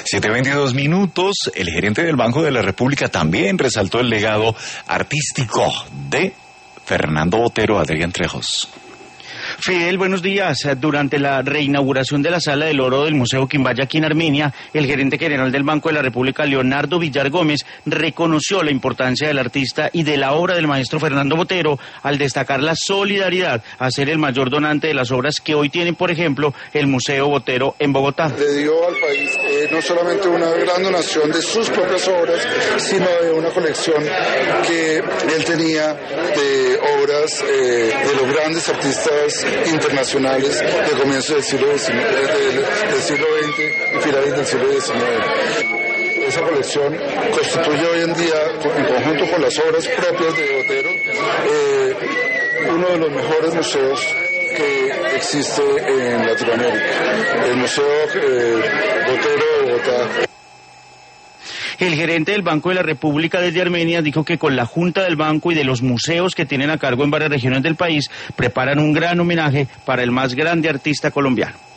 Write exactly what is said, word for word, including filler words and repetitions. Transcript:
siete veintidós minutos, el gerente del Banco de la República también resaltó el legado artístico de Fernando Botero. Adrián Trejos. Fidel, buenos días. Durante la reinauguración de la Sala del Oro del Museo Quimbaya aquí en Armenia, el gerente general del Banco de la República, Leonardo Villar Gómez, reconoció la importancia del artista y de la obra del maestro Fernando Botero al destacar la solidaridad a ser el mayor donante de las obras que hoy tiene, por ejemplo, el Museo Botero en Bogotá. Le dio al país eh, no solamente una gran donación de sus propias obras, sino de una colección que él tenía de obras eh, de los grandes artistas internacionales de comienzos del siglo diecinueve, del, del siglo veinte y finales del siglo diecinueve. Esa colección constituye hoy en día, en conjunto con las obras propias de Botero, eh, uno de los mejores museos que existe en Latinoamérica, el Museo eh, Botero de Bogotá. El gerente del Banco de la República desde Armenia dijo que con la Junta del Banco y de los museos que tienen a cargo en varias regiones del país, preparan un gran homenaje para el más grande artista colombiano.